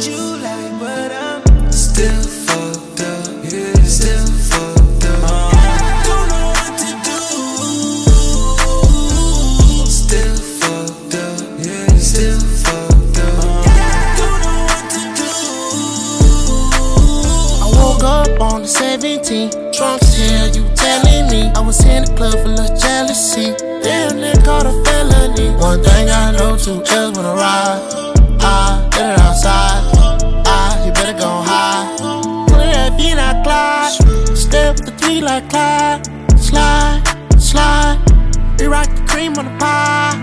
what you like, but I'm still fucked up, yeah, still fucked up. Don't know what to do. Still fucked up, yeah, still fucked up. Don't know what to do. I woke up on the 17th, drunk as hell, you telling me. I was in the club full of jealousy. Damn, they caught a felony. One thing I know, two L's when I ride. Get it outside. You better go high. Put that feet like Clyde. Step with the three like Clyde. Slide, slide. We rock the cream on the pie.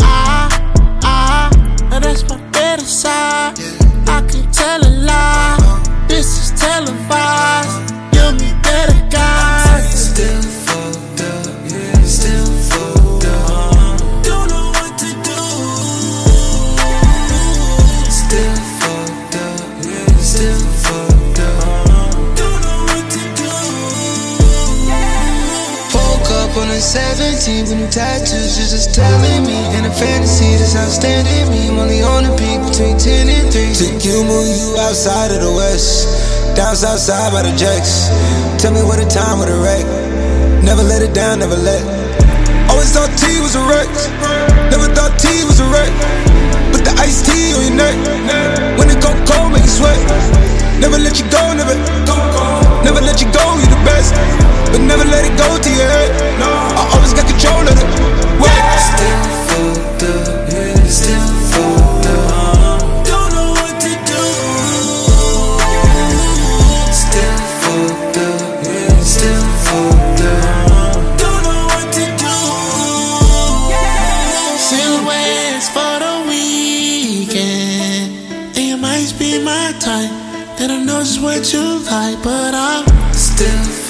Now that's my better side. I can tell a lie. This is televised. Give me better guys. Still fucked up, yeah, still fucked up. Don't know what to do. Still fucked up, yeah, still fucked up. Don't know what to do. Woke up on the 17th with new tattoos, just telling me. In a fantasy that's outstanding me. I'm only on the peak between 10 and 3. Think you move you outside of the west, down south side by the jacks. Tell me what a time with a wreck. Never let it down, never let. Always thought T was a wreck. Never thought T was a wreck. Put the iced tea on your neck. When it go cold, make you sweat. Never let you go, never let you go, you the best. But never let it go to your head. I always got control of it. Still fucked up, yeah, still fucked up. Don't know what to do. Still fucked up, yeah, still fucked up. Don't know what to do. Silhouettes for the weekend. And you might be my type. And I know just what you like, but I'm Still